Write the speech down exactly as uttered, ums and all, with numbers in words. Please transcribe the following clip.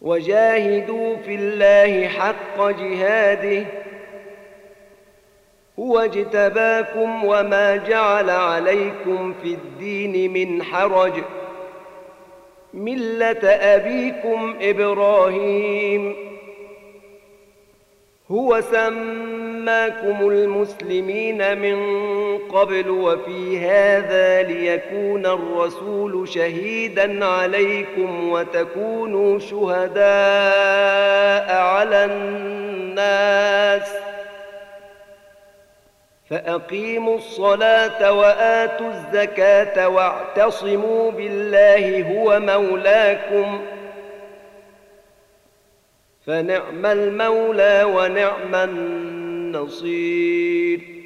وجاهدوا في الله حق جهاده هو اجتباكم وما جعل عليكم في الدين من حرج ملة أبيكم إبراهيم هو سماكم المسلمين من قبل وفي هذا ليكون الرسول شهيدا عليكم وتكونوا شهداء على الناس فأقيموا الصلاة وآتوا الزكاة واعتصموا بالله هو مولاكم فنعم المولى ونعم النصير